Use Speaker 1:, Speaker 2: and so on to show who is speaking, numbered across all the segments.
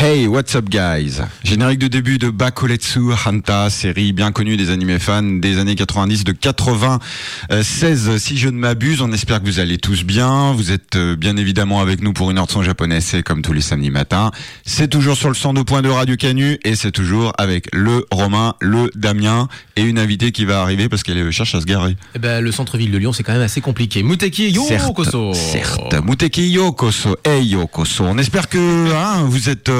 Speaker 1: Hey, what's up guys? Générique de début de Bakoletsu Hanta, série bien connue des animés fans des années 90, de 96 si je ne m'abuse. On espère que vous allez tous bien. Vous êtes bien évidemment avec nous pour une heure de son japonais, c'est comme tous les samedis matins. C'est toujours sur le 102.2 Radio Canu et c'est toujours avec le Romain, le Damien et une invitée qui va arriver parce qu'elle cherche à se garer.
Speaker 2: Eh ben, le centre-ville de Lyon, c'est quand même assez compliqué. Muteki Yokoso.
Speaker 1: Certes, Muteki Yokoso. Hey Yokoso. On espère que vous êtes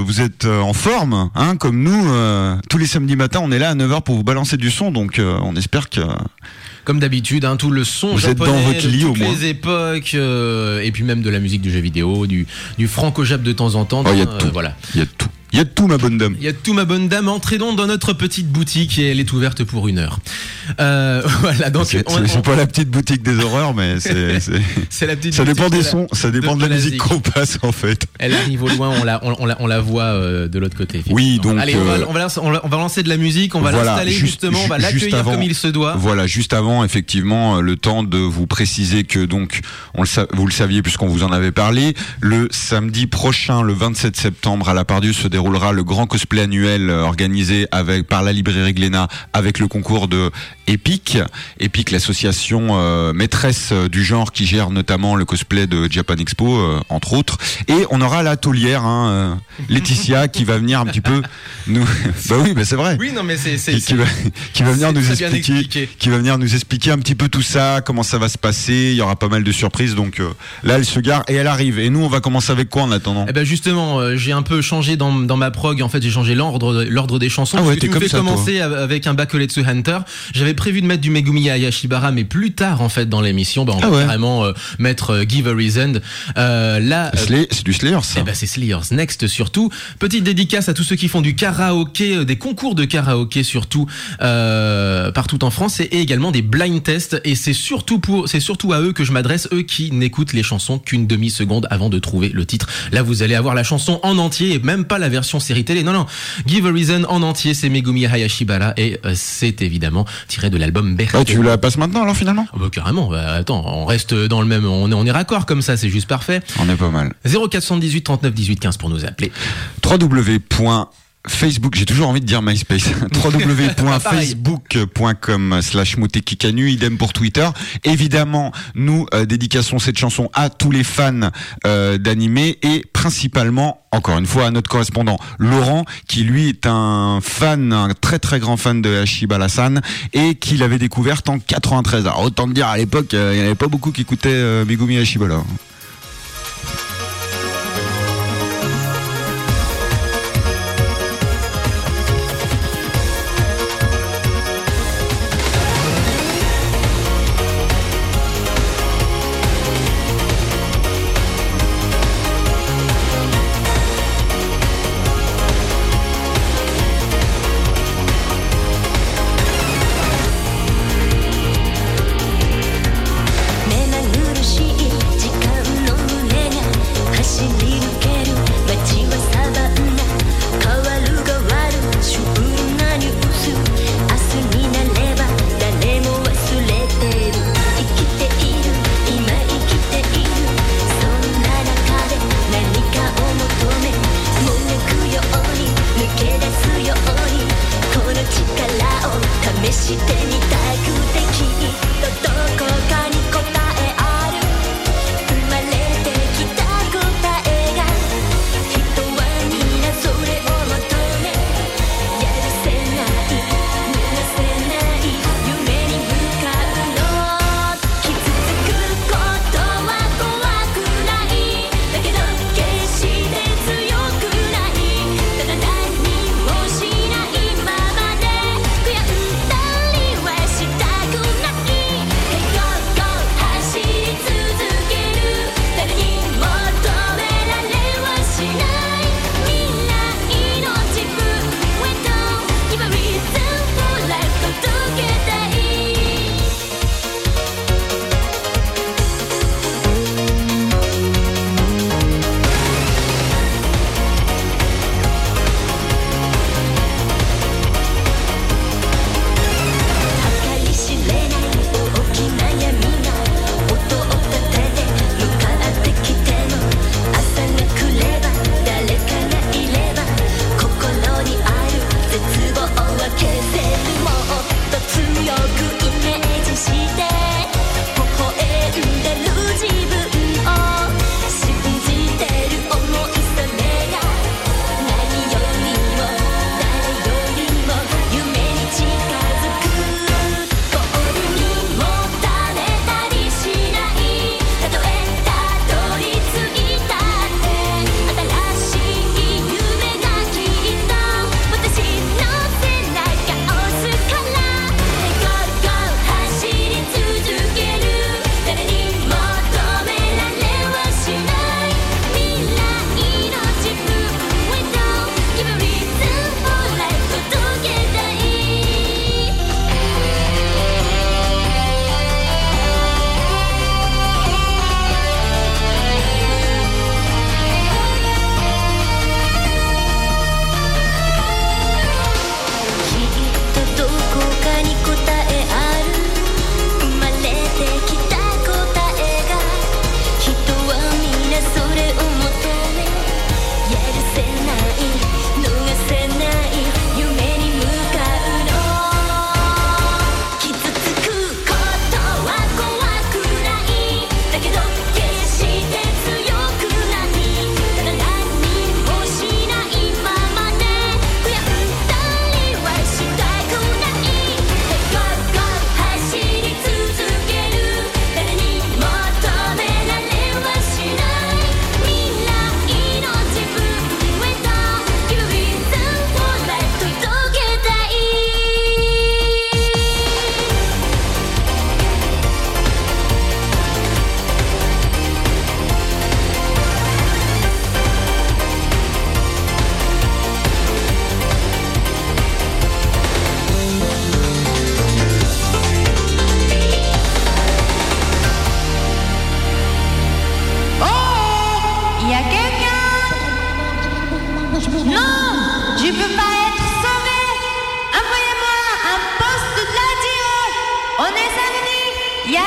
Speaker 1: en forme, comme nous. Tous les samedis matins, on est là à 9h pour vous balancer du son, donc on espère que...
Speaker 2: Comme d'habitude, tout le son
Speaker 1: vous
Speaker 2: japonais
Speaker 1: êtes dans votre lit,
Speaker 2: de
Speaker 1: au
Speaker 2: toutes
Speaker 1: moins.
Speaker 2: les époques, et puis même de la musique du jeu vidéo, du franco-jap de temps en temps.
Speaker 1: Il y a de tout.
Speaker 2: Voilà.
Speaker 1: Il y a de tout. Il y a de tout, ma bonne dame.
Speaker 2: Il y a de tout, ma bonne dame. Entrez donc dans notre petite boutique et elle est ouverte pour 1 heure. Voilà, donc
Speaker 1: c'est pas la petite boutique des horreurs, mais
Speaker 2: c'est la petite.
Speaker 1: Ça dépend des sons,
Speaker 2: ça
Speaker 1: dépend de la musique qu'on passe en fait.
Speaker 2: Elle arrive au loin, on la voit de l'autre côté.
Speaker 1: Oui, donc
Speaker 2: allez, on va lancer de la musique, on va l'installer justement, on va l'accueillir comme il se doit.
Speaker 1: Voilà, juste avant, effectivement, le temps de vous préciser que donc vous le saviez puisqu'on vous en avait parlé, le samedi prochain, le 27 septembre à la Pardieu se déroulera le grand cosplay annuel organisé par la librairie Glénat avec le concours de Epic, l'association maîtresse du genre qui gère notamment le cosplay de Japan Expo, entre autres. Et on aura la taulière, Laetitia, qui va venir un petit peu nous. Bah oui, c'est vrai.
Speaker 2: Oui, non, mais
Speaker 1: qui va venir nous expliquer un petit peu tout ça, comment ça va se passer. Il y aura pas mal de surprises, donc là elle se gare et elle arrive. Et nous, on va commencer avec quoi en attendant?
Speaker 2: Eh ben justement, j'ai un peu changé dans ma prog. En fait, j'ai changé l'ordre des chansons.
Speaker 1: Ah ouais,
Speaker 2: tu me fais commencer avec un Bakoletsu Hunter. J'avais prévu de mettre du Megumi Hayashibara, mais plus tard en fait dans l'émission, on va carrément mettre Give a Reason. Là,
Speaker 1: c'est du Slayer, ça.
Speaker 2: Eh ben c'est Slayer's Next surtout. Petite dédicace à tous ceux qui font du karaoké, des concours de karaoké surtout partout en France, et également des blind tests. Et c'est surtout à eux que je m'adresse, eux qui n'écoutent les chansons qu'une demi-seconde avant de trouver le titre. Là, vous allez avoir la chanson en entier et même pas la version série télé. Non. Give a Reason en entier, c'est Megumi Hayashibara et c'est évidemment tiré de l'album Berthe.
Speaker 1: Ouais, tu la passes maintenant alors finalement?
Speaker 2: Carrément. Attends, on reste dans le même, on est raccord comme ça, c'est juste parfait.
Speaker 1: On est pas mal.
Speaker 2: 0478 39 18 15 pour nous appeler.
Speaker 1: Facebook, j'ai toujours envie de dire MySpace. www.facebook.com/mutekikanu, idem pour Twitter. Évidemment, nous dédicassons cette chanson à tous les fans d'animé et principalement, encore une fois, à notre correspondant Laurent, qui lui est un très très grand fan de Hayashibara-san et qui l'avait découverte en 93. Alors autant te dire, à l'époque, il n'y en avait pas beaucoup qui écoutaient Megumi Hayashibara.
Speaker 3: 「目まぐるしい時間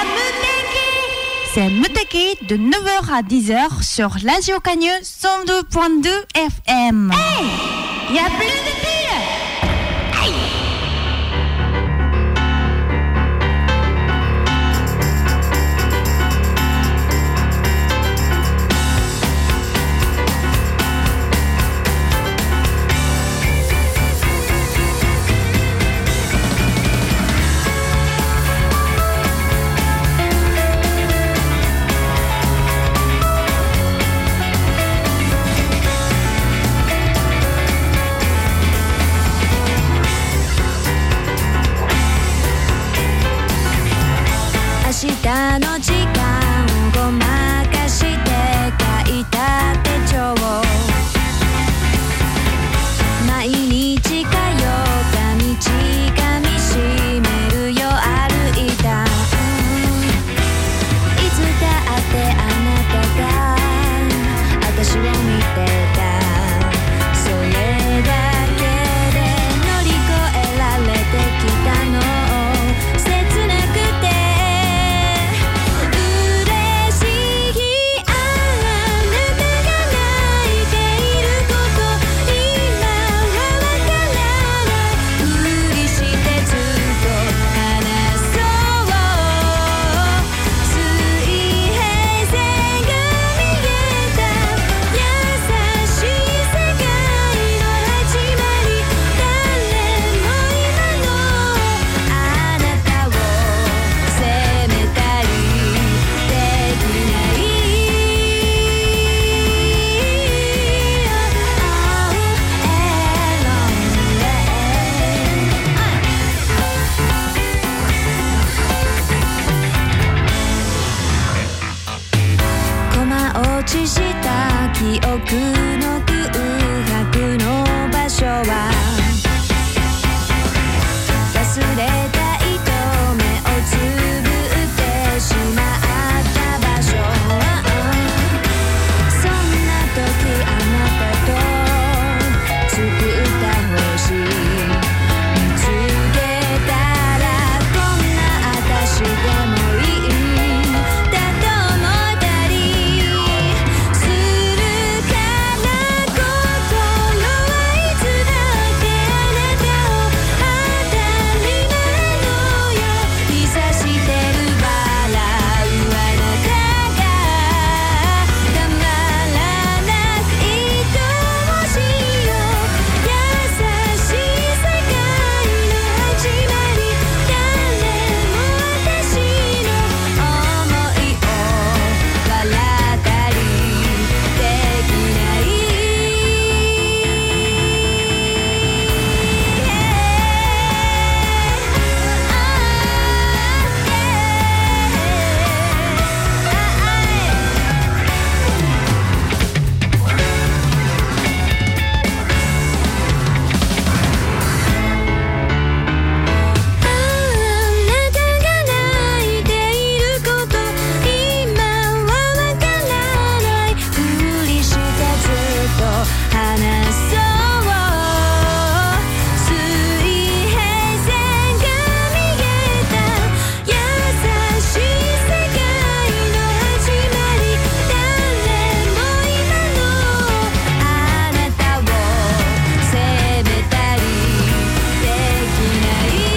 Speaker 3: C'est Muteki de 9h à 10h sur Radio Cagnes 102.2 FM.
Speaker 4: Hey, y a plus de filles. Hey.
Speaker 5: 明日の時間をごまかして書いた手帳毎日通った道噛みしめるよ歩いたいつだってあなたが私を見てたそれだけで乗り越えられてきたの切なくて落ちした記憶の空白の場所は忘れた糸目をつぶってしまった場所そんな時あなたと作った星見つけたらこんな私でもいいだと思ったりするから心はいつだってあなたを当たり前のようにさしてる笑うあなたがたまらなく愛おしいよ優しい世界の始まり誰も私の想いを笑ったりできないあなたが泣いていること今はわからないふりしてずっと話そう水平線が見えた優しい世界の始まり誰も今のあなたを責めたりできない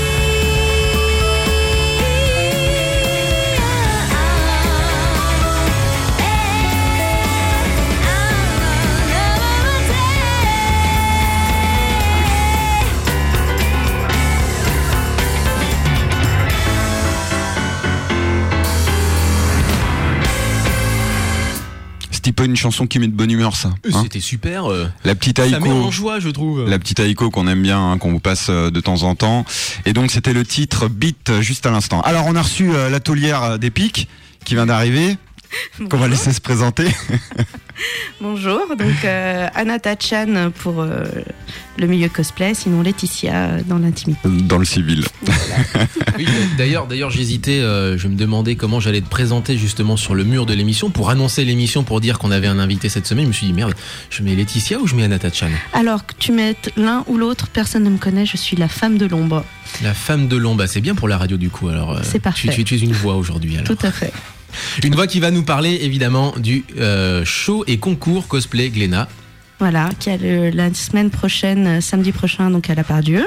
Speaker 1: C'était pas une chanson qui met de bonne humeur, ça. Hein,
Speaker 2: C'était super.
Speaker 1: la petite
Speaker 2: Ça met
Speaker 1: Aiko.
Speaker 2: en joie, je trouve.
Speaker 1: La petite Aiko qu'on aime bien, hein, qu'on vous passe de temps en temps. Et donc c'était le titre Beat juste à l'instant. Alors on a reçu l'atelière des pics qui vient d'arriver, qu'on va laisser se présenter.
Speaker 6: Bonjour, donc Anata Chan pour le milieu cosplay, sinon Laetitia dans l'intimité.
Speaker 1: Dans le civil.
Speaker 2: Oui, d'ailleurs, j'hésitais, je me demandais comment j'allais te présenter justement sur le mur de l'émission pour annoncer l'émission, pour dire qu'on avait un invité cette semaine. Je me suis dit merde, je mets Laetitia ou je mets Anata Chan?
Speaker 6: Alors que tu mettes l'un ou l'autre, personne ne me connaît, je suis la femme de l'ombre.
Speaker 2: La femme de l'ombre, c'est bien pour la radio du coup. Alors,
Speaker 6: c'est parfait.
Speaker 2: Tu es une voix aujourd'hui alors.
Speaker 6: Tout à fait.
Speaker 2: Une voix qui va nous parler évidemment du show et concours cosplay Glénat.
Speaker 6: Voilà, qui a la semaine prochaine, samedi prochain, donc à la Part-Dieu.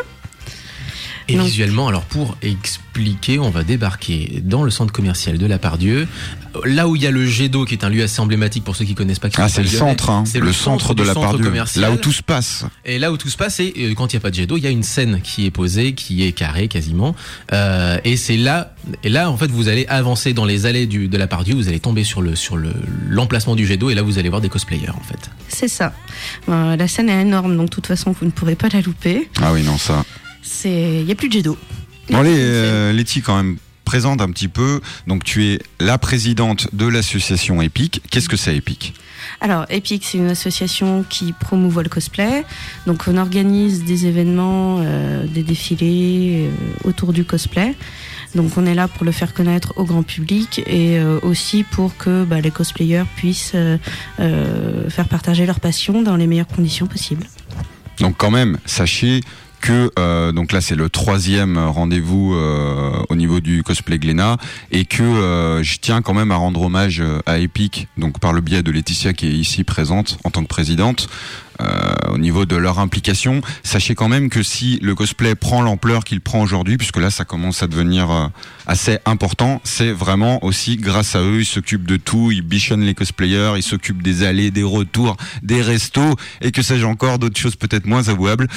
Speaker 2: Et
Speaker 6: donc,
Speaker 2: visuellement, alors pour expliquer, on va débarquer dans le centre commercial de la Part-Dieu, là où il y a le jet d'eau, qui est un lieu assez emblématique pour ceux qui connaissent pas.
Speaker 1: C'est le centre, hein.
Speaker 2: C'est
Speaker 1: le centre de la Part-Dieu, là où tout se passe.
Speaker 2: Et là où tout se passe, et quand il n'y a pas de jet d'eau, il y a une scène qui est posée, qui est carrée quasiment, et c'est là, en fait, vous allez avancer dans les allées de la Part-Dieu, vous allez tomber sur l'emplacement du jet d'eau, et là vous allez voir des cosplayers en fait.
Speaker 6: C'est ça. La scène est énorme, donc de toute façon vous ne pourrez pas la louper.
Speaker 1: Ah oui, non, ça.
Speaker 6: Il n'y a plus de jet d'eau.
Speaker 1: Bon, allez, Letty, quand même, présente un petit peu. Donc, tu es la présidente de l'association EPIC. Qu'est-ce que c'est EPIC ?
Speaker 6: Alors, EPIC, c'est une association qui promouvoit le cosplay. Donc, on organise des événements, des défilés autour du cosplay. Donc, on est là pour le faire connaître au grand public et aussi pour que les cosplayers puissent faire partager leur passion dans les meilleures conditions possibles.
Speaker 1: Donc, quand même, sachez que donc là c'est le 3e rendez-vous au niveau du cosplay Glénat, et que je tiens quand même à rendre hommage à EPIC, donc par le biais de Laetitia qui est ici présente en tant que présidente. Au niveau de leur implication, sachez quand même que si le cosplay prend l'ampleur qu'il prend aujourd'hui, puisque là ça commence à devenir assez important, c'est vraiment aussi grâce à eux. Ils s'occupent de tout, ils bichonnent les cosplayers, ils s'occupent des allées, des retours, des restos, et que sais-je encore, d'autres choses peut-être moins avouables.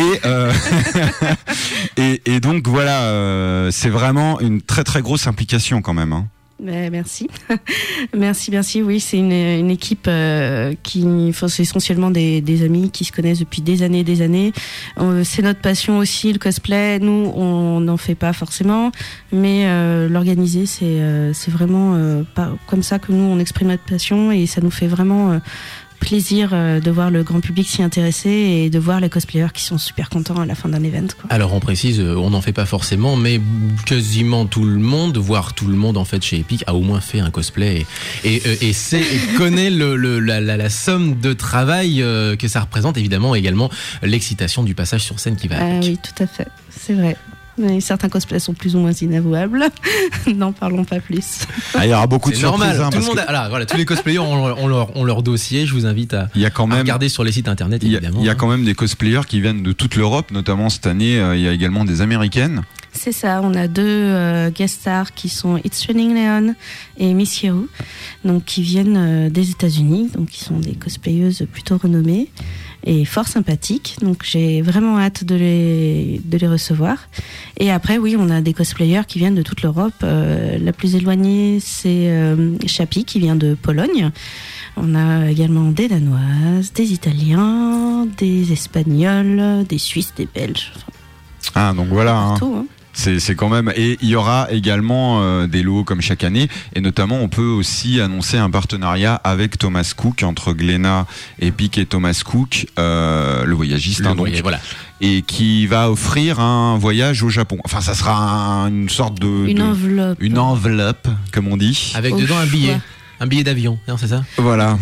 Speaker 1: Et donc voilà, c'est vraiment une très très grosse implication quand même, hein.
Speaker 6: Merci. merci. Oui, c'est une équipe c'est essentiellement des amis qui se connaissent depuis des années. C'est notre passion aussi, le cosplay. Nous, on n'en fait pas forcément, mais l'organiser, c'est vraiment pas comme ça que nous, on exprime notre passion, et ça nous fait vraiment plaisir de voir le grand public s'y intéresser et de voir les cosplayers qui sont super contents à la fin d'un event, quoi. Alors
Speaker 2: on précise, on n'en fait pas forcément, mais quasiment tout le monde, voire tout le monde en fait chez Epic a au moins fait un cosplay et connaît la somme de travail que ça représente, évidemment également l'excitation du passage sur scène qui va avec.
Speaker 6: Oui, tout à fait, c'est vrai. Mais certains cosplays sont plus ou moins inavouables. N'en parlons pas plus.
Speaker 1: Il y aura beaucoup de surprises.
Speaker 2: Normal. Tout le monde voilà, tous les cosplayers ont leur dossier. Je vous invite à regarder sur les sites internet, évidemment.
Speaker 1: Il y a quand même des cosplayers qui viennent de toute l'Europe, notamment cette année. Il y a également des Américaines.
Speaker 6: C'est ça, on a 2 guest stars qui sont It's Raining Leon et Miss Yeru, donc qui viennent des États-Unis, donc qui sont des cosplayeuses plutôt renommées et fort sympathiques. Donc j'ai vraiment hâte de les recevoir. Et après, oui, on a des cosplayers qui viennent de toute l'Europe. La plus éloignée, c'est Chapi qui vient de Pologne. On a également des Danoises, des Italiens, des Espagnols, des Suisses, des Belges.
Speaker 1: Ah, donc voilà.
Speaker 6: Partout, hein.
Speaker 1: C'est quand même, et il y aura également des lots comme chaque année, et notamment on peut aussi annoncer un partenariat avec Thomas Cook, entre Glénat, Epic et Thomas Cook, le voyagiste,
Speaker 2: voilà.
Speaker 1: Et qui va offrir un voyage au Japon. Enfin, ça sera une sorte de une enveloppe, comme on dit,
Speaker 2: avec dedans un billet. Un billet d'avion, non, c'est ça ?
Speaker 1: Voilà.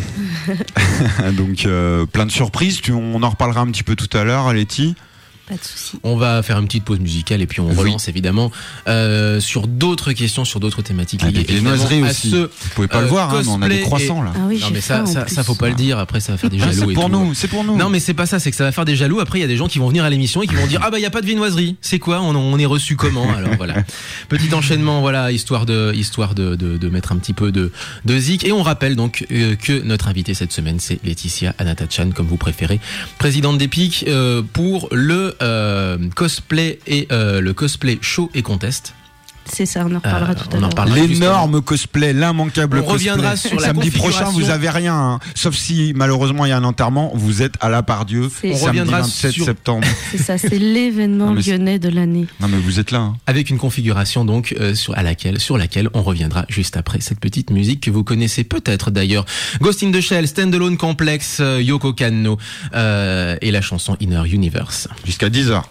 Speaker 1: Donc plein de surprises. On en reparlera un petit peu tout à l'heure, Letty.
Speaker 6: Pas de souci.
Speaker 2: On va faire une petite pause musicale et puis on relance évidemment sur d'autres questions, sur d'autres thématiques.
Speaker 1: Les noiseries aussi. Vous pouvez pas le voir, hein, mais on a des croissants là.
Speaker 6: Ah oui,
Speaker 2: non mais ça faut pas le dire. Après ça va faire des jaloux.
Speaker 1: C'est pour nous.
Speaker 2: Non mais c'est pas ça, c'est que ça va faire des jaloux. Après il y a des gens qui vont venir à l'émission et qui vont dire ah bah il y a pas de viennoiserie. C'est quoi ? On est reçu comment ? Alors voilà. Petit enchaînement, voilà, histoire de mettre un petit peu de zik. Et on rappelle donc que notre invitée cette semaine c'est Laetitia Anata Chan, comme vous préférez, présidente d'Epic, pour le cosplay et le cosplay show et contest.
Speaker 6: C'est ça, on en reparlera tout à
Speaker 2: on en
Speaker 6: l'heure.
Speaker 2: reparlera.
Speaker 1: L'énorme cosplay, l'immanquable
Speaker 2: On
Speaker 1: cosplay.
Speaker 2: reviendra sur la
Speaker 1: Samedi
Speaker 2: configuration.
Speaker 1: prochain, vous avez rien, hein. Sauf si malheureusement il y a un enterrement, vous êtes à la Pardieu.
Speaker 6: C'est- On
Speaker 1: Samedi
Speaker 2: reviendra
Speaker 1: 27
Speaker 2: sur-
Speaker 1: septembre.
Speaker 6: C'est ça, c'est l'événement
Speaker 1: Non, mais c'est-
Speaker 6: lyonnais de l'année.
Speaker 1: Non mais vous êtes là. Hein.
Speaker 2: Avec une configuration donc sur laquelle on reviendra juste après cette petite musique que vous connaissez peut-être d'ailleurs. Ghost in the Shell, Standalone Complex, Yoko Kanno et la chanson Inner Universe.
Speaker 1: Jusqu'à 10h.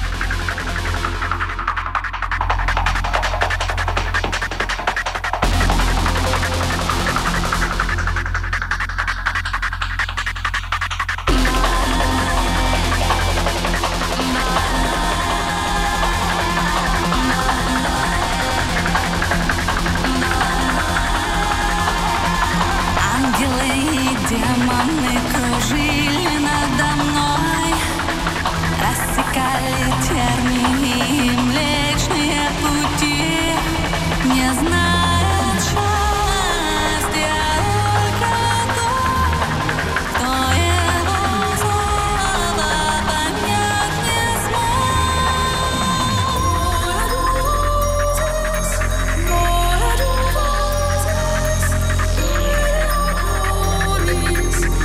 Speaker 5: Ангелы и демоны кружили надо мной, рассекали тернии и млечные пути, не зная счастья только тот, кто его слова понять не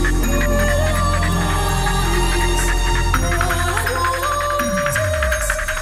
Speaker 5: смог.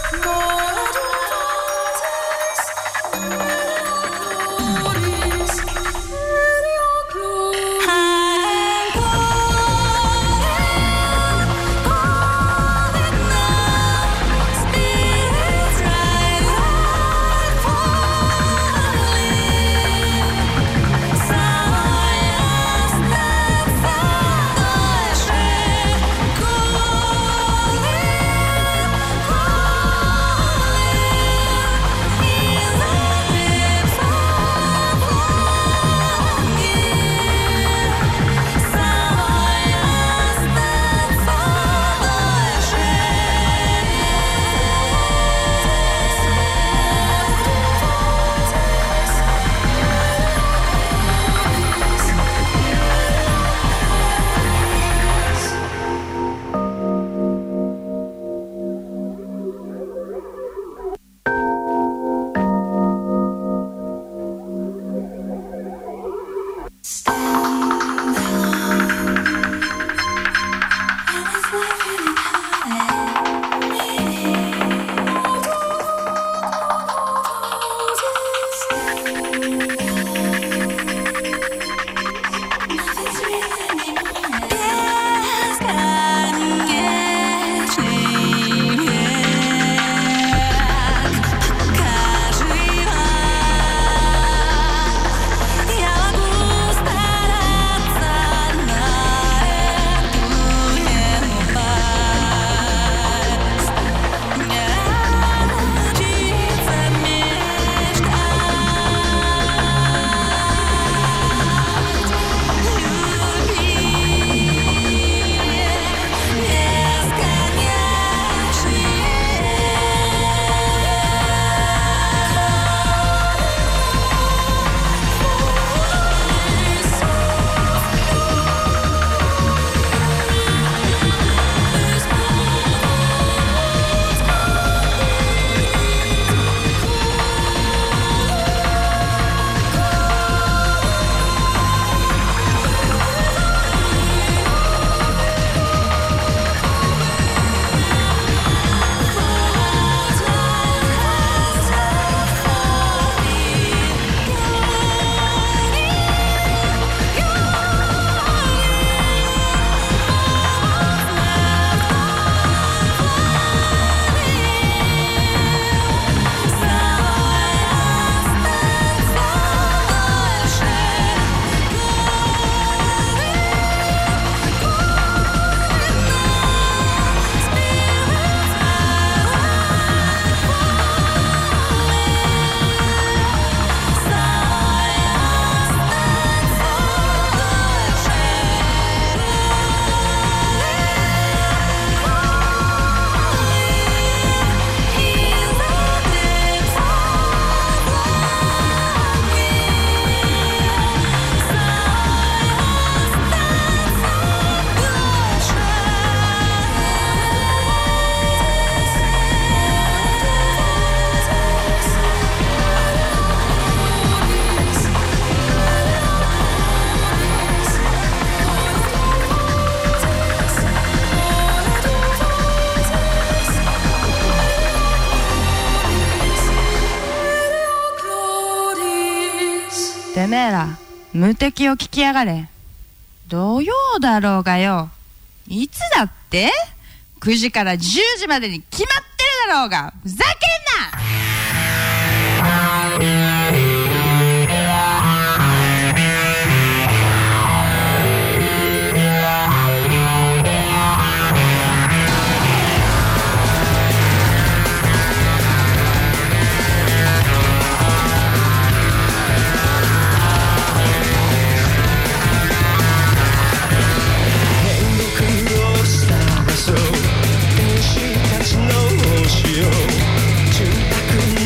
Speaker 3: ら無敵を聞きやがれ。土曜だろうがよ。いつだって ?9 時から10時までに決まってるだろうが。ふざけんな。
Speaker 7: 天使たちの星を住宅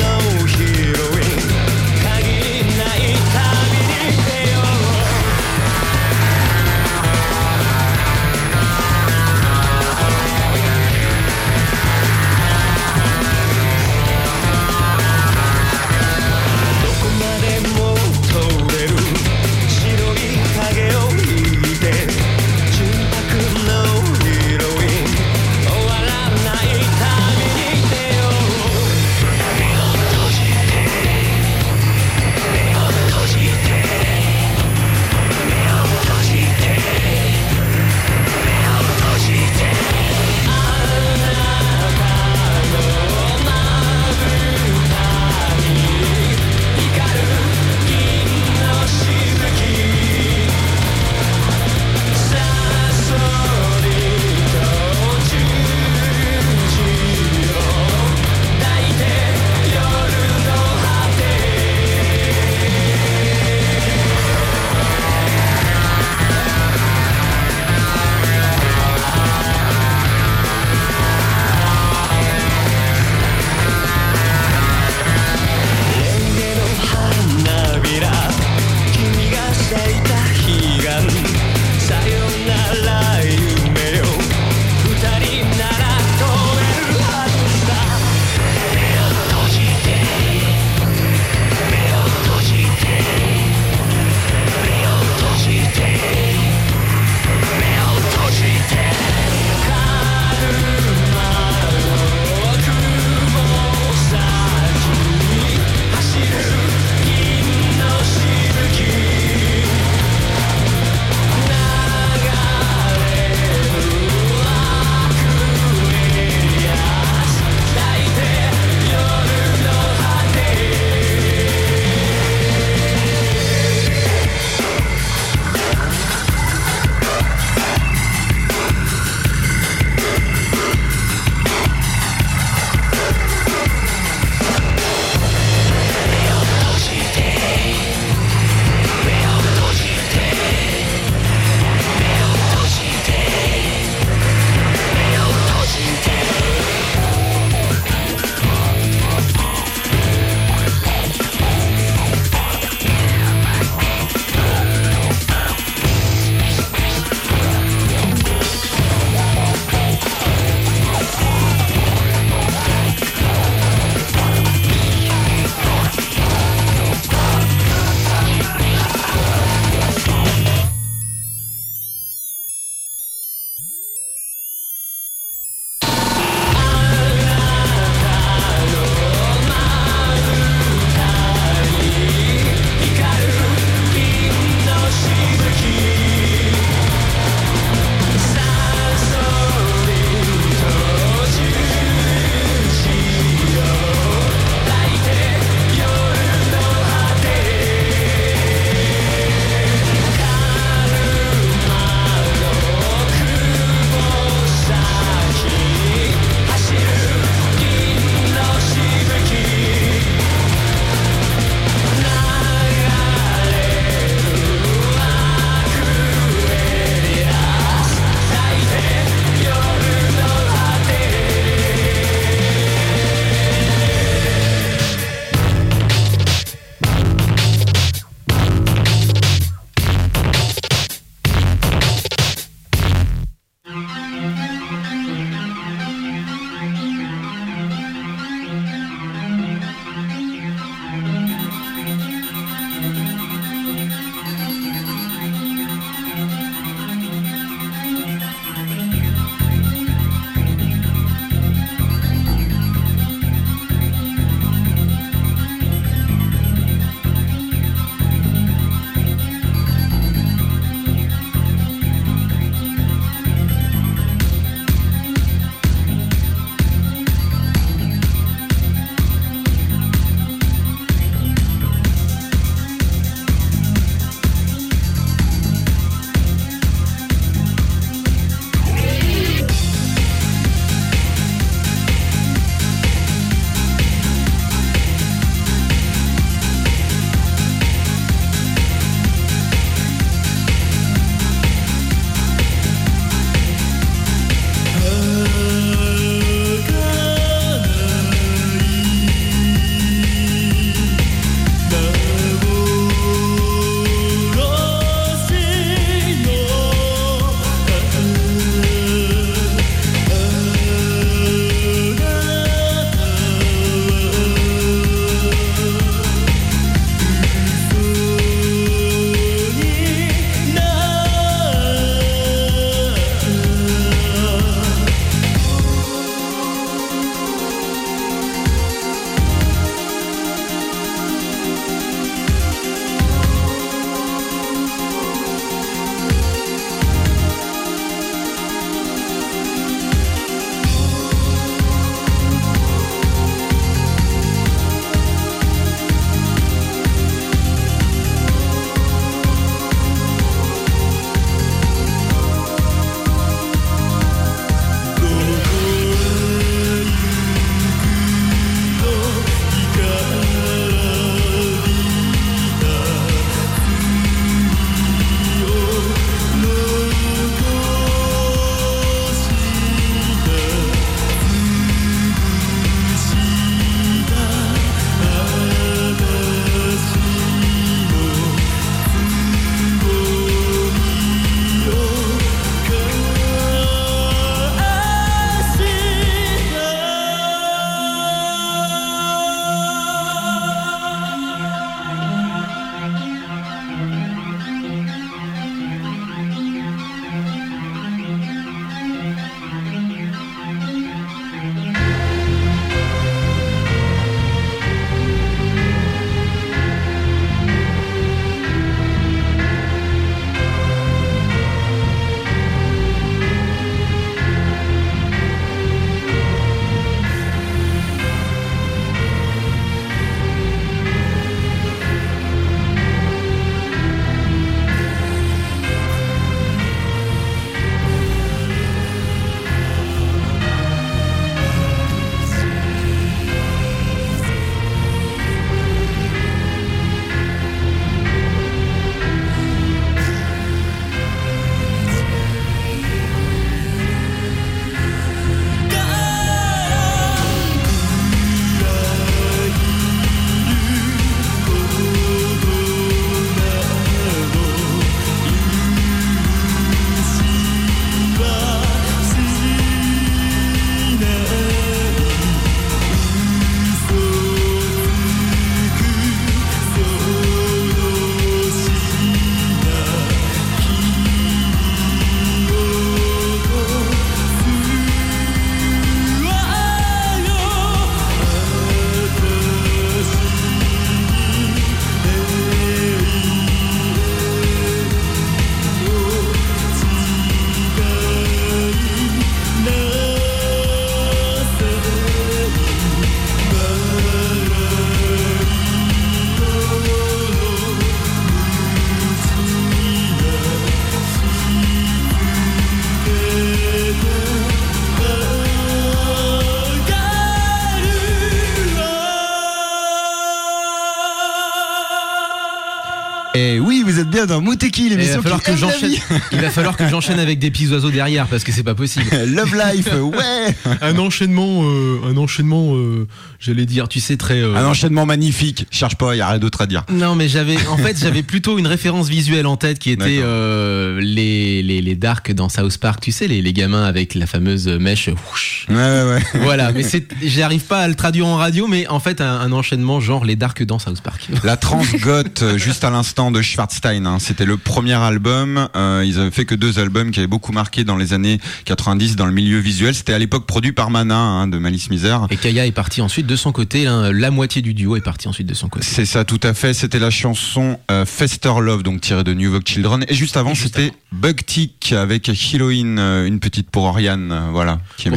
Speaker 1: Et oui, vous êtes bien dans Mouteki, l'émission qui aime la vie.
Speaker 2: Il va falloir que j'enchaîne avec des petits oiseaux derrière parce que c'est pas possible.
Speaker 1: Love Life, ouais.
Speaker 2: Un enchaînement, j'allais dire, tu sais, très.
Speaker 1: Un enchaînement magnifique. Cherche pas, y a rien d'autre à dire.
Speaker 2: Non, mais j'avais plutôt une référence visuelle en tête qui était les darks dans South Park, tu sais, les gamins avec la fameuse mèche. Whoosh.
Speaker 1: Ouais.
Speaker 2: Voilà, mais j'arrive pas à le traduire en radio, mais en fait un enchaînement genre les darks dans South Park.
Speaker 1: La trance goth, juste à l'instant, de Schwarzstein, hein. C'était le premier album. Ils avaient fait que 2 albums qui avaient beaucoup marqué dans les années 90 dans le milieu visuel. C'était à l'époque produit par Mana, hein, de Malice Mizer.
Speaker 2: Et Kaya est parti ensuite de son côté. La moitié du duo est parti ensuite de son côté.
Speaker 1: C'est ça, tout à fait. C'était la chanson Fester Love, donc tirée de New Vogue Children. Et juste avant, c'était Bug Tick avec Heroine, une petite pour Oriane, voilà.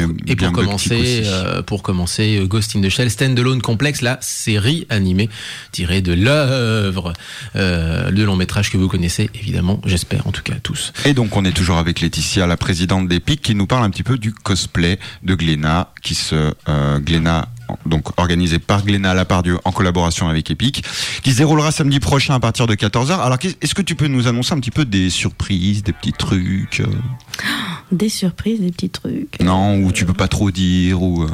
Speaker 2: Pour commencer, Ghost in the Shell, Standalone Complex, la série animée tirée de l'œuvre de long métrage que vous connaissez évidemment, j'espère en tout cas tous.
Speaker 1: Et donc on est toujours avec Laetitia, la présidente d'Epic, qui nous parle un petit peu du cosplay de Glénat, donc organisé par Glénat Lapardieu en collaboration avec Epic, qui se déroulera samedi prochain à partir de 14h. Alors est-ce que tu peux nous annoncer un petit peu des surprises, des petits trucs
Speaker 6: Des surprises, des petits trucs.
Speaker 1: Non, ou tu peux pas trop dire ou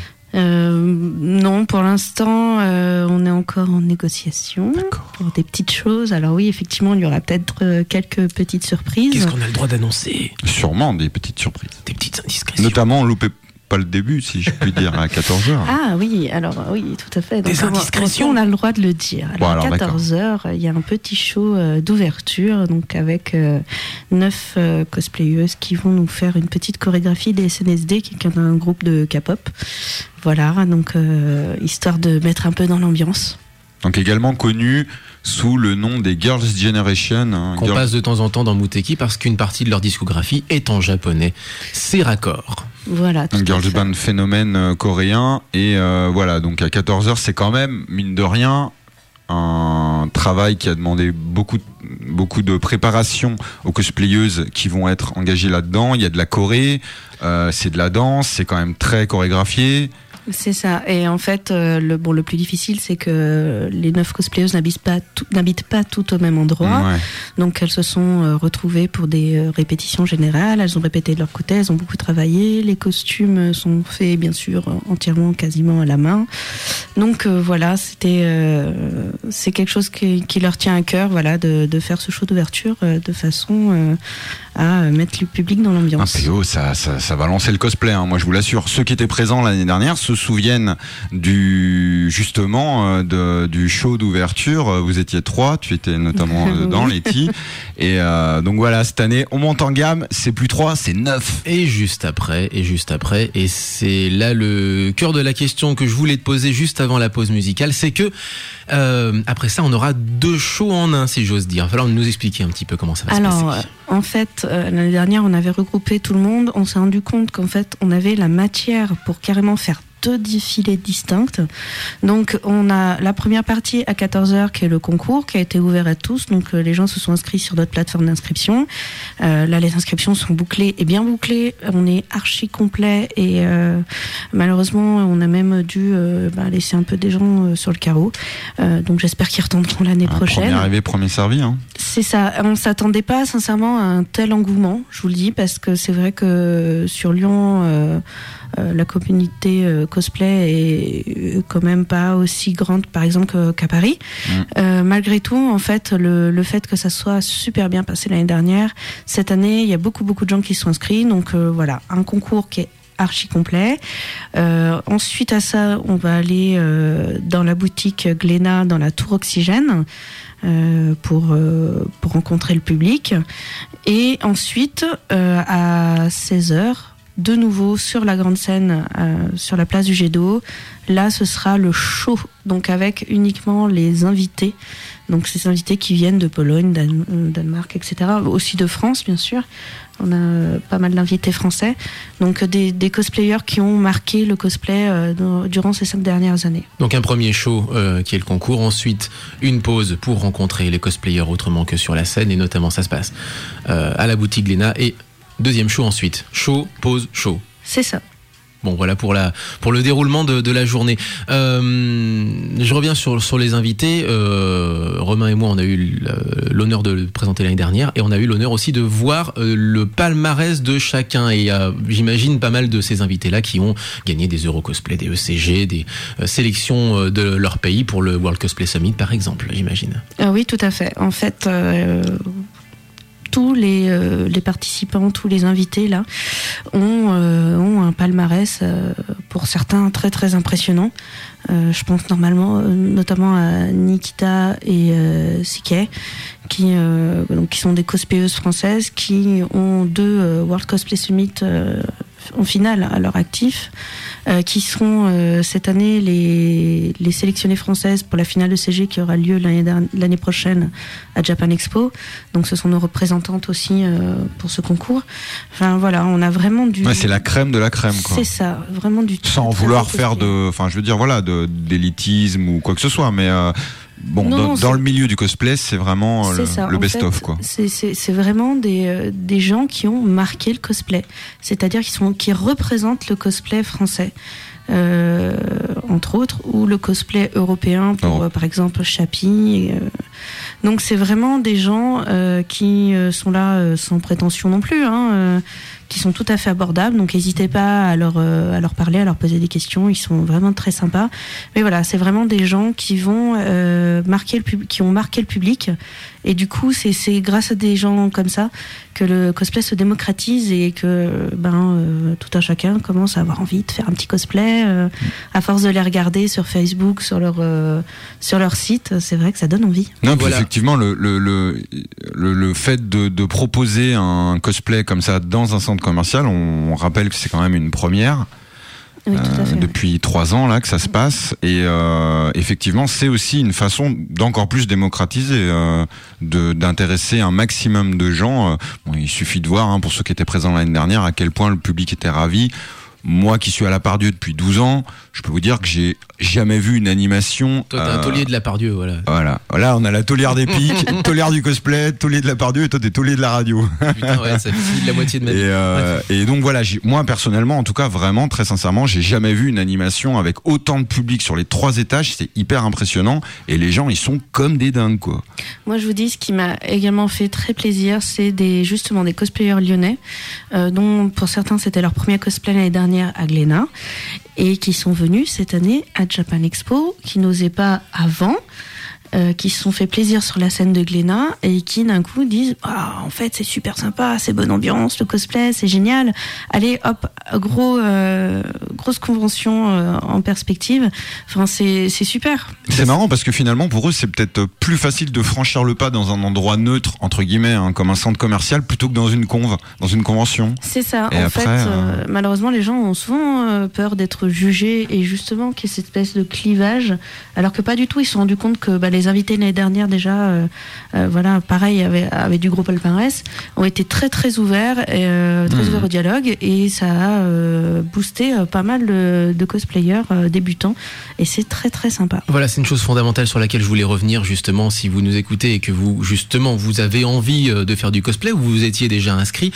Speaker 6: non, pour l'instant, on est encore en négociation pour des petites choses. Alors oui, effectivement, il y aura peut-être quelques petites surprises.
Speaker 2: Qu'est-ce qu'on a le droit d'annoncer ?
Speaker 1: Sûrement des petites surprises.
Speaker 2: Des petites indiscrétions.
Speaker 1: Notamment, on loupait pas le début, si je puis dire, à 14h.
Speaker 6: Ah oui, alors oui, tout à fait. Donc,
Speaker 2: des indiscrétions.
Speaker 6: on a le droit de le dire. Alors,
Speaker 1: bon,
Speaker 6: à 14h, il y a un petit show d'ouverture, donc avec 9 cosplayeuses qui vont nous faire une petite chorégraphie des SNSD, qui est un groupe de K-pop. Voilà, donc histoire de mettre un peu dans l'ambiance.
Speaker 1: Donc également connu sous le nom des Girls' Generation. Hein,
Speaker 2: qu'on passe de temps en temps dans Mouteki parce qu'une partie de leur discographie est en japonais. C'est raccord.
Speaker 6: Voilà.
Speaker 1: Un girls band phénomène coréen. Et voilà, donc à 14h, c'est quand même, mine de rien, un travail qui a demandé beaucoup de préparation aux cosplayeuses qui vont être engagées là-dedans. Il y a de la choré, c'est de la danse, c'est quand même très chorégraphié.
Speaker 6: C'est ça. Et en fait, le plus difficile, c'est que les 9 cosplayeuses n'habitent pas toutes au même endroit.
Speaker 1: Ouais.
Speaker 6: Donc, elles se sont retrouvées pour des répétitions générales. Elles ont répété de leur côté. Elles ont beaucoup travaillé. Les costumes sont faits, bien sûr, entièrement, quasiment à la main. Donc, voilà, c'est quelque chose qui leur tient à cœur, voilà, de faire ce show d'ouverture de façon à mettre le public dans l'ambiance.
Speaker 1: Un PO, ça va lancer le cosplay, hein, moi je vous l'assure. Ceux qui étaient présents l'année dernière se souviennent du show d'ouverture. Vous étiez 3, tu étais notamment dedans, Letty. Et donc voilà, cette année, on monte en gamme, c'est plus 3, c'est 9.
Speaker 2: Et juste après, et c'est là le cœur de la question que je voulais te poser juste avant la pause musicale, c'est que après ça, on aura 2 shows en un, si j'ose dire. Il va falloir nous expliquer un petit peu comment ça va se passer.
Speaker 6: En fait, l'année dernière, on avait regroupé tout le monde. On s'est rendu compte qu'en fait, on avait la matière pour carrément faire 2 défilés distincts. Donc, on a la première partie à 14h, qui est le concours, qui a été ouvert à tous. Donc, les gens se sont inscrits sur notre plateforme d'inscription. Là, les inscriptions sont bouclées et bien bouclées. On est archi complet et malheureusement, on a même dû laisser un peu des gens sur le carreau. Donc, j'espère qu'ils retourneront l'année prochaine.
Speaker 1: Premier arrivé, premier servi. Hein.
Speaker 6: C'est ça. On s'attendait pas sincèrement à un tel engouement, je vous le dis, parce que c'est vrai que sur Lyon, la communauté cosplay est quand même pas aussi grande, par exemple, qu'à Paris. Malgré tout, en fait, le fait que ça soit super bien passé l'année dernière, cette année, il y a beaucoup de gens qui sont inscrits. Donc voilà, un concours qui est archi complet. Ensuite à ça, on va aller dans la boutique Glénat, dans la Tour Oxygène, pour rencontrer le public. Et ensuite, à 16h, de nouveau sur la grande scène, sur la place du Jet d'eau. Là, ce sera le show, donc avec uniquement les invités. Donc ces invités qui viennent de Pologne, Danemark, etc. Aussi de France, bien sûr. On a pas mal d'invités français. Donc des cosplayers qui ont marqué le cosplay durant ces 5 dernières années.
Speaker 2: Donc un premier show qui est le concours. Ensuite, une pause pour rencontrer les cosplayers autrement que sur la scène. Et notamment, ça se passe à la boutique Glénat. Et deuxième show ensuite. Show, pause, show.
Speaker 6: C'est ça.
Speaker 2: Bon, voilà pour le déroulement de la journée. Je reviens sur les invités. Romain et moi, on a eu l'honneur de le présenter l'année dernière, et on a eu l'honneur aussi de voir le palmarès de chacun. Et j'imagine pas mal de ces invités-là qui ont gagné des Eurocosplay, des ECG, des sélections de leur pays pour le World Cosplay Summit, par exemple, j'imagine.
Speaker 6: Oui, tout à fait. En fait, tous les participants, tous les invités là ont un palmarès pour certains très très impressionnant. Je pense notamment à Nikita et Siké qui sont des cosplayeuses françaises qui ont 2 World Cosplay Summit en finale à leur actif, qui seront cette année les sélectionnées françaises pour la finale de CG qui aura lieu l'année prochaine à Japan Expo. Donc ce sont nos représentantes aussi pour ce concours. Enfin voilà, on a vraiment
Speaker 1: c'est la crème de la crème, quoi.
Speaker 6: C'est ça, vraiment du
Speaker 1: sans vouloir faire d'élitisme ou quoi que ce soit, mais dans le milieu du cosplay, c'est vraiment le best-of, quoi.
Speaker 6: C'est vraiment des gens qui ont marqué le cosplay, c'est-à-dire qui représentent le cosplay français, entre autres, ou le cosplay européen pour par exemple Chappie. Donc c'est vraiment des gens qui sont là sans prétention non plus, qui sont tout à fait abordables, donc n'hésitez pas à leur parler, à leur poser des questions, ils sont vraiment très sympas. Mais voilà, c'est vraiment des gens qui vont qui ont marqué le public, et du coup c'est grâce à des gens comme ça que le cosplay se démocratise et que tout un chacun commence à avoir envie de faire un petit cosplay à force de les regarder sur Facebook, sur leur site. C'est vrai que ça donne envie.
Speaker 1: Non, puis effectivement le fait de proposer un cosplay comme ça dans un centre commercial, on rappelle que c'est quand même une première.
Speaker 6: Oui, tout à fait,
Speaker 1: depuis 3 ans là que ça se passe, et effectivement c'est aussi une façon d'encore plus démocratiser, d'intéresser un maximum de gens. Il suffit de voir, pour ceux qui étaient présents l'année dernière, à quel point le public était ravi. Moi qui suis à la Pardieu depuis 12 ans, je peux vous dire que j'ai jamais vu une animation.
Speaker 2: Toi, t'as un taulier de la Pardieu, voilà.
Speaker 1: Voilà, on a la taulière des pics, taulière du cosplay, taulier de la Pardieu, et toi t'es taulier de la radio.
Speaker 2: Putain, ouais, ça fait la moitié de ma vie.
Speaker 1: Et donc voilà, moi personnellement, en tout cas, vraiment, très sincèrement, j'ai jamais vu une animation avec autant de public sur les 3 étages. C'est hyper impressionnant, et les gens, ils sont comme des dingues, quoi.
Speaker 6: Moi, je vous dis, ce qui m'a également fait très plaisir, c'est justement des cosplayers lyonnais, dont pour certains c'était leur premier cosplay l'année dernière à Glénat, et qui sont venus cette année à Japan Expo, qui n'osaient pas avant, qui se sont fait plaisir sur la scène de Glénat, et qui d'un coup disent en fait c'est super sympa, c'est bonne ambiance, le cosplay c'est génial, allez hop, grosse convention en perspective. Enfin c'est super.
Speaker 1: C'est marrant parce que finalement pour eux c'est peut-être plus facile de franchir le pas dans un endroit neutre entre guillemets, comme un centre commercial, plutôt que dans une convention.
Speaker 6: C'est ça.
Speaker 1: Et
Speaker 6: en
Speaker 1: après,
Speaker 6: fait malheureusement les gens ont souvent peur d'être jugés, et justement qu'il y ait cette espèce de clivage, alors que pas du tout. Ils se sont rendus compte que les invités l'année dernière déjà, pareil, avaient du gros palmarès, ont été très très ouverts, très ouverts au dialogue, et ça a boosté pas mal de cosplayers débutants, et c'est très très sympa.
Speaker 2: Voilà, c'est une chose fondamentale sur laquelle je voulais revenir, justement, si vous nous écoutez et que vous avez envie de faire du cosplay, ou vous étiez déjà inscrit.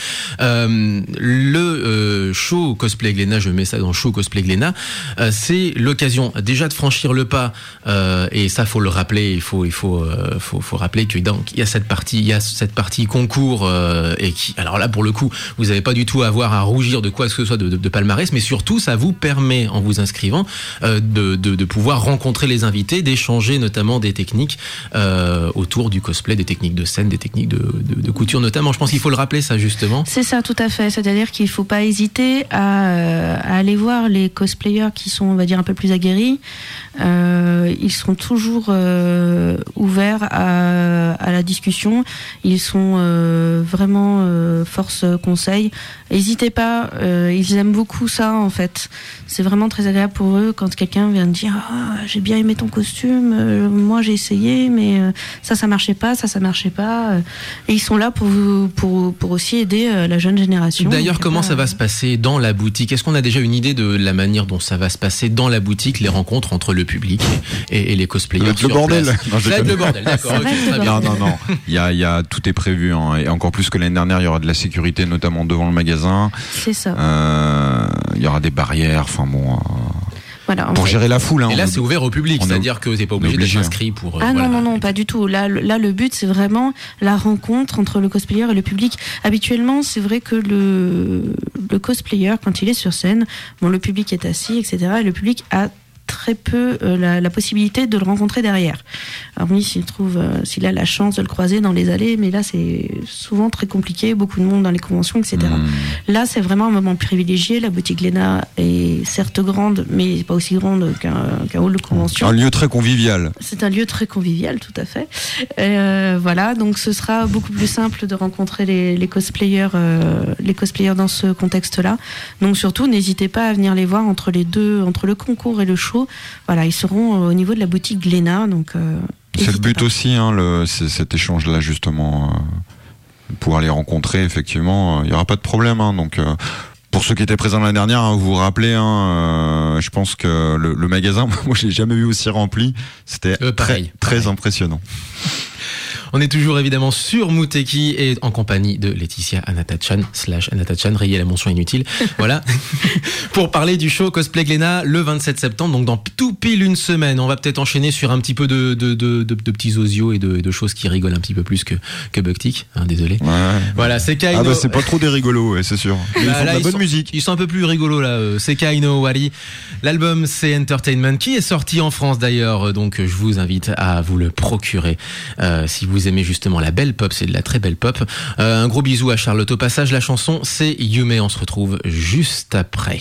Speaker 2: Le show Cosplay Glénat, je mets ça dans show Cosplay Glénat, c'est l'occasion déjà de franchir le pas, et ça faut le rappeler, il faut rappeler que il y a cette partie concours, et qui, alors là pour le coup vous n'avez pas du tout à avoir à rougir de quoi que ce soit de palmarès, mais surtout ça vous permet, en vous inscrivant, de pouvoir rencontrer les invités, d'échanger notamment des techniques autour du cosplay, des techniques de scène, des techniques de couture notamment. Je pense qu'il faut le rappeler, ça, justement.
Speaker 6: C'est ça, tout à fait. C'est-à-dire qu'il ne faut pas hésiter à aller voir les cosplayers qui sont, on va dire, un peu plus aguerris. Ils sont toujours ouverts à la discussion. Ils sont vraiment force conseil. N'hésitez pas, ils aiment beaucoup ça, en fait. C'est vraiment très agréable pour eux quand quelqu'un vient de dire j'ai bien aimé ton costume, moi j'ai essayé, mais ça marchait pas, ça marchait pas. Et ils sont là pour aussi aider la jeune génération.
Speaker 2: D'ailleurs, comment ça va se passer dans la boutique? Est-ce qu'on a déjà une idée de la manière dont ça va se passer dans la boutique, les rencontres entre le public et les cosplayers?
Speaker 1: Le bordel.
Speaker 2: Le bordel, d'accord. Okay,
Speaker 6: bien.
Speaker 1: Non. Tout est prévu, et encore plus que l'année dernière, il y aura de la sécurité, notamment devant le magasin.
Speaker 6: C'est ça.
Speaker 1: il y aura des barrières. Enfin bon.
Speaker 6: Voilà,
Speaker 1: Pour gérer la foule. Hein,
Speaker 2: Et là, c'est ouvert au public,
Speaker 1: on est-
Speaker 2: c'est-à-dire que t'es pas
Speaker 1: on est
Speaker 2: obligé d'être
Speaker 1: obligé.
Speaker 2: inscrit pour.
Speaker 6: Ah
Speaker 2: voilà.
Speaker 6: non, pas du tout. Là, le but, c'est vraiment la rencontre entre le cosplayer et le public. Habituellement, c'est vrai que le cosplayer, quand il est sur scène, bon, le public est assis, etc. Et le public a très peu la possibilité de le rencontrer derrière. Hormis s'il a la chance de le croiser dans les allées, mais là, c'est souvent très compliqué, beaucoup de monde dans les conventions, etc. Là, c'est vraiment un moment privilégié. La boutique Glénat est certes grande, mais pas aussi grande qu'un hall de convention.
Speaker 1: Un lieu très convivial.
Speaker 6: C'est un lieu très convivial, tout à fait. Voilà, donc ce sera beaucoup plus simple de rencontrer les cosplayers dans ce contexte-là. Donc surtout, n'hésitez pas à venir les voir entre le concours et le show. Voilà, ils seront au niveau de la boutique Glénat. Donc
Speaker 1: C'est le
Speaker 6: n'hésitez
Speaker 1: but
Speaker 6: pas.
Speaker 1: aussi, hein, c'est cet échange-là justement, pouvoir les rencontrer. Effectivement, il y aura pas de problème. Hein, donc. Pour ceux qui étaient présents l'année dernière, hein, vous vous rappelez, je pense que le magasin, moi je l'ai jamais vu aussi rempli. C'était
Speaker 2: Pareil.
Speaker 1: très impressionnant.
Speaker 2: On est toujours évidemment sur Muteki et en compagnie de Laetitia Anatachan /Anatachan, rayez la mention inutile. Voilà. Pour parler du show Cosplay Glénat le 27 septembre, donc dans tout pile une semaine. On va peut-être enchaîner sur un petit peu de petits osios et de choses qui rigolent un petit peu plus que Bucktick. Hein, désolé.
Speaker 1: Ouais.
Speaker 2: Voilà, Sekai no...
Speaker 1: c'est pas trop des rigolos, ouais, c'est sûr. Mais ils font de la bonne musique.
Speaker 2: Ils sont un peu plus rigolos là. Sekai no Owari. L'album c'est Entertainment qui est sorti en France d'ailleurs. Donc je vous invite à vous le procurer si vous aimez justement la belle pop, c'est de la très belle pop. Un gros bisou à Charlotte au passage. La chanson c'est Yume. On se retrouve juste après.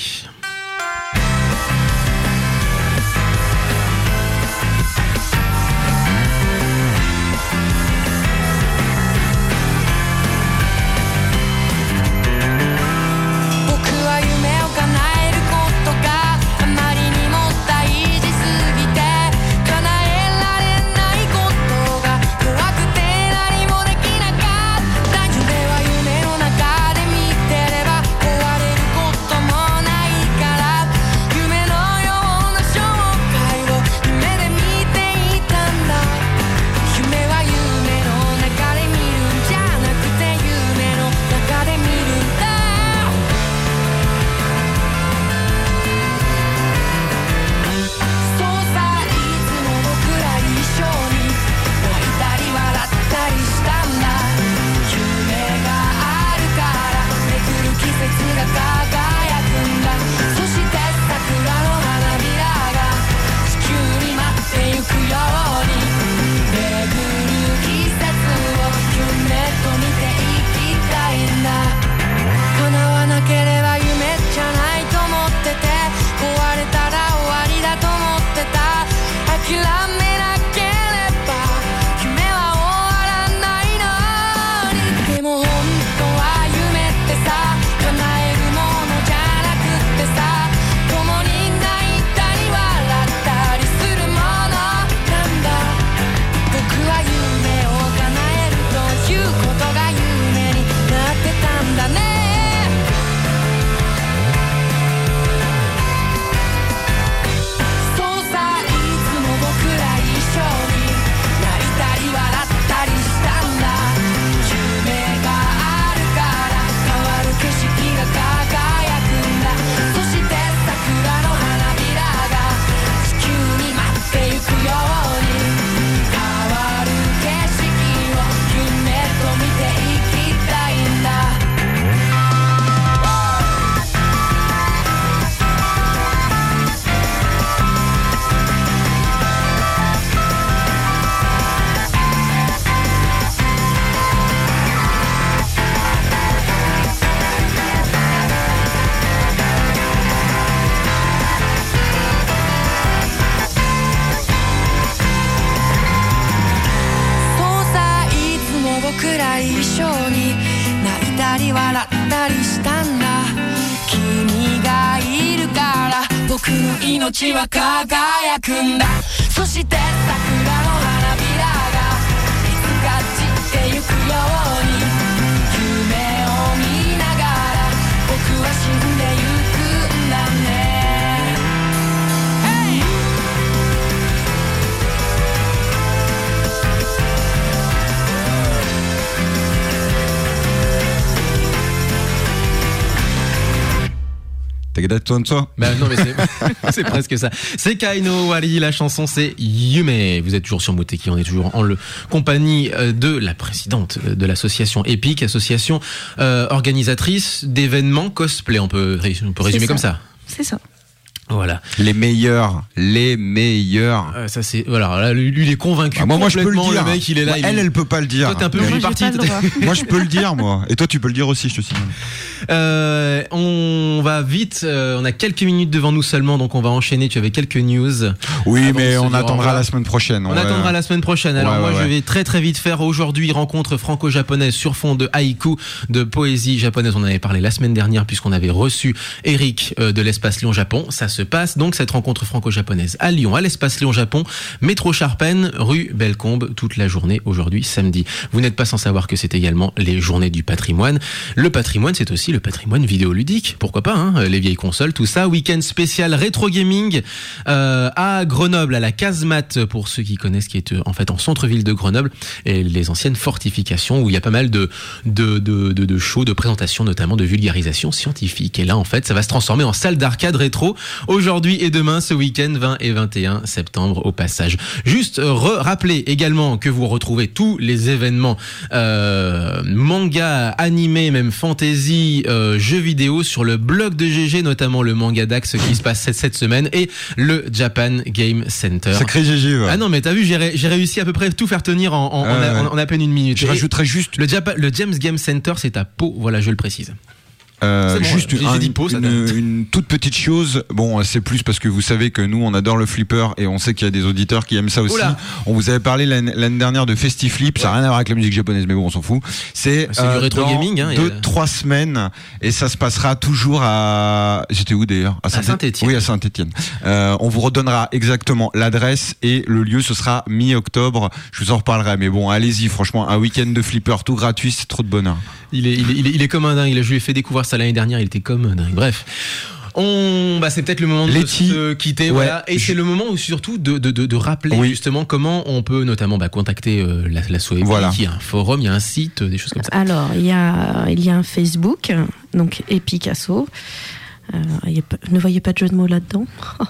Speaker 7: 命は輝くんだ。そして桜の花びらがいつか散ってゆくように夢を見ながら僕は死んでゆくんだね。
Speaker 1: Tagada-tonso.
Speaker 2: Bah non mais c'est presque ça. C'est Kaino Wari, la chanson c'est Yume. Vous êtes toujours sur Moteki, on est toujours en compagnie de la présidente de l'association EPIC, association organisatrice d'événements cosplay. On peut résumer comme ça.
Speaker 6: C'est ça.
Speaker 2: Voilà.
Speaker 1: Les meilleurs.
Speaker 2: Ça c'est voilà. Là, lui il est convaincu.
Speaker 1: Ah, moi je peux le dire.
Speaker 2: Le mec il est là.
Speaker 1: Elle peut pas le dire.
Speaker 2: Toi t'es un peu plus parti.
Speaker 1: Moi je peux le dire moi. Et toi tu peux le dire aussi, je te signale.
Speaker 2: On va vite. On a quelques minutes devant nous seulement, donc on va enchaîner. Tu avais quelques news.
Speaker 1: Oui, mais on attendra la semaine prochaine.
Speaker 2: On attendra la semaine prochaine. Alors je vais très très vite faire aujourd'hui rencontre franco-japonaise sur fond de haïku, de poésie japonaise. On en avait parlé la semaine dernière puisqu'on avait reçu Eric de l'espace Lyon Japon. Ça se passe donc cette rencontre franco-japonaise à Lyon, à l'espace Lyon Japon, métro Charpennes, rue Bellecombe, toute la journée aujourd'hui samedi. Vous n'êtes pas sans savoir que c'est également les journées du patrimoine. Le patrimoine, c'est aussi le patrimoine vidéoludique. Pourquoi pas, hein, les vieilles consoles, tout ça. Week-end spécial rétro gaming à Grenoble, à la Casemate, pour ceux qui connaissent, qui est en fait en centre-ville de Grenoble, et les anciennes fortifications où il y a pas mal de shows, de présentations, notamment de vulgarisation scientifique. Et là, en fait, ça va se transformer en salle d'arcade rétro aujourd'hui et demain, ce week-end 20 et 21 septembre au passage. Juste rappeler également que vous retrouvez tous les événements manga, animé, même fantasy, jeux vidéo sur le blog de GG, notamment le manga Dax qui se passe cette semaine et le Japan Game Center.
Speaker 1: Sacré GG, ouais.
Speaker 2: Ah non mais t'as vu, j'ai réussi à peu près tout faire tenir en à peine une minute.
Speaker 1: Je rajouterais juste
Speaker 2: le James Game Center, c'est à Pau, voilà, je le précise.
Speaker 1: Juste une toute petite chose. Bon, c'est plus parce que vous savez que nous on adore le flipper et on sait qu'il y a des auditeurs qui aiment ça aussi.
Speaker 2: Oula.
Speaker 1: On vous avait parlé l'année dernière de FestiFlip, ça n'a rien à voir avec la musique japonaise, mais bon, on s'en fout. C'est
Speaker 2: du rétro gaming, hein,
Speaker 1: 2-3 semaines et ça se passera toujours à. J'étais où d'ailleurs?
Speaker 2: À Saint-Étienne.
Speaker 1: Oui, à Saint-Étienne. On vous redonnera exactement l'adresse et le lieu. Ce sera mi-octobre. Je vous en reparlerai, mais bon, allez-y. Franchement, un week-end de flipper tout gratuit, c'est trop de bonheur.
Speaker 2: Il est comme un dingue. Je lui ai fait découvrir ça l'année dernière. Il était comme un dingue. Bref. C'est peut-être le moment de se quitter, voilà. Et c'est le moment où surtout de rappeler justement comment on peut notamment contacter la SOEPIC.
Speaker 1: Voilà.
Speaker 2: Il y a un forum, il y a un site, des choses comme ça.
Speaker 6: Alors, il y a un Facebook, donc Epic Asso. Ne voyez pas de jeu de mots là-dedans.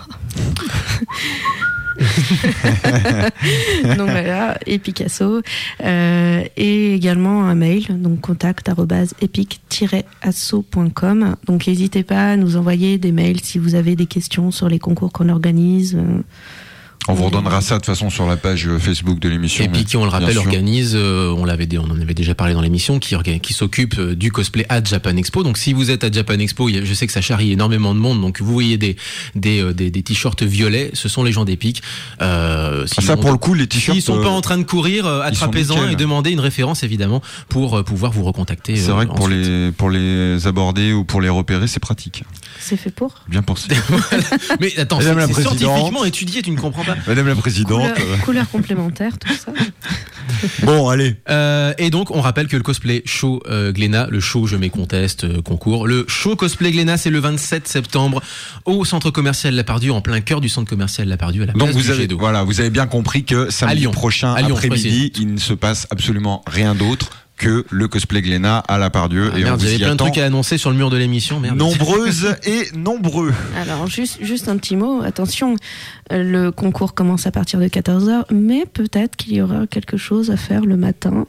Speaker 6: Donc voilà, Epicasso, et également un mail, donc contact@epic-asso.com. Donc n'hésitez pas à nous envoyer des mails si vous avez des questions sur les concours qu'on organise.
Speaker 1: On vous redonnera ça de toute façon sur la page Facebook de l'émission.
Speaker 2: Et puis qui, on le rappelle, organise, on en avait déjà parlé dans l'émission, qui s'occupe du cosplay à Japan Expo. Donc si vous êtes à Japan Expo, je sais que ça charrie énormément de monde, donc vous voyez des t-shirts violets, ce sont les gens d'Epic.
Speaker 1: Ça pour le coup, les t-shirts.
Speaker 2: S'ils sont pas en train de courir, attrapez-en et demandez une référence évidemment pour pouvoir vous recontacter.
Speaker 1: C'est vrai que pour les aborder ou pour les repérer, c'est pratique.
Speaker 6: C'est fait pour.
Speaker 1: Bien pensé.
Speaker 2: Mais attends, c'est scientifiquement étudié, tu ne comprends pas.
Speaker 1: Madame la Présidente.
Speaker 6: Couleur complémentaire, tout ça.
Speaker 1: Bon, allez.
Speaker 2: Et donc, on rappelle que le cosplay show Glénat, le show Je Méconteste concours, le show cosplay Glénat, c'est le 27 septembre au centre commercial Lapardieu, en plein cœur du centre commercial Lapardieu, à la place du Jet d'eau.
Speaker 1: Voilà, vous avez bien compris que samedi prochain après-midi, il ne se passe absolument rien d'autre que le cosplay Glénat à Lapardieu.
Speaker 2: Ah, merde, j'avais plein de trucs à annoncer sur le mur de l'émission. Merde.
Speaker 1: Nombreuses et nombreux.
Speaker 6: Alors, juste un petit mot. Attention, le concours commence à partir de 14h, mais peut-être qu'il y aura quelque chose à faire le matin.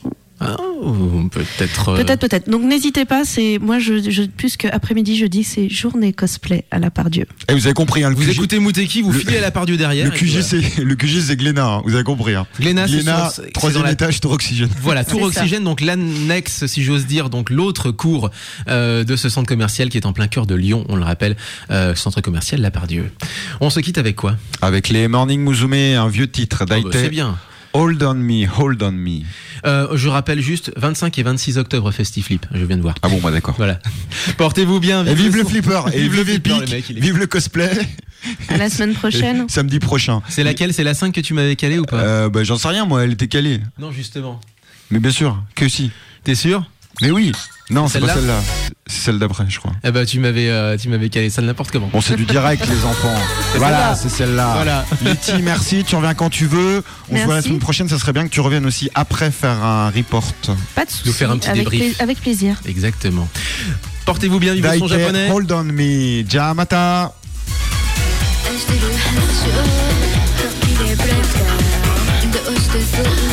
Speaker 6: Peut-être. Donc n'hésitez pas, moi plus qu'après-midi jeudi, c'est journée cosplay à Lapardieu.
Speaker 1: Et vous avez compris, hein,
Speaker 2: vous écoutez Moteki, vous filez à Lapardieu derrière.
Speaker 1: Le QG c'est Glénat, hein, vous avez compris. Hein.
Speaker 2: Glénat,
Speaker 1: troisième étage, Tour Oxygène.
Speaker 2: Voilà, Tour Oxygène, donc l'annexe, si j'ose dire, donc l'autre cours de ce centre commercial qui est en plein cœur de Lyon, on le rappelle, centre commercial Lapardieu. On se quitte avec quoi?
Speaker 1: Avec les Morning Musume, un vieux titre d'Aite.
Speaker 2: C'est bien.
Speaker 1: Hold on me, hold on me.
Speaker 2: Je rappelle juste 25 et 26 octobre FestiFlip, je viens de voir.
Speaker 1: Ah bon, d'accord.
Speaker 2: Voilà. Portez-vous bien.
Speaker 1: Vive le flipper, et vive Epic, vive le cosplay.
Speaker 6: À la semaine prochaine.
Speaker 1: Samedi prochain.
Speaker 2: C'est laquelle? C'est la 5 que tu m'avais calée ou pas?
Speaker 1: J'en sais rien, moi, elle était calée.
Speaker 2: Non, justement.
Speaker 1: Mais bien sûr, que si.
Speaker 2: T'es sûr?
Speaker 1: Mais oui. Non, c'est pas celle-là. C'est celle d'après, je crois.
Speaker 2: Eh ben, tu m'avais calé ça n'importe comment.
Speaker 1: Bon, c'est du direct, les enfants. Voilà, c'est celle-là.
Speaker 2: Voilà.
Speaker 1: Letty, merci. Tu reviens quand tu veux. On se voit la semaine prochaine. Ça serait bien que tu reviennes aussi après faire un report.
Speaker 6: Pas de soucis.
Speaker 2: Nous faire un petit débrief.
Speaker 6: Avec plaisir.
Speaker 2: Exactement. Portez-vous bien, vivez le son
Speaker 1: Daite,
Speaker 2: japonais.
Speaker 1: hold on me. Ja mata.
Speaker 5: 愛してる話を本気でブレイクダウンどうしてそう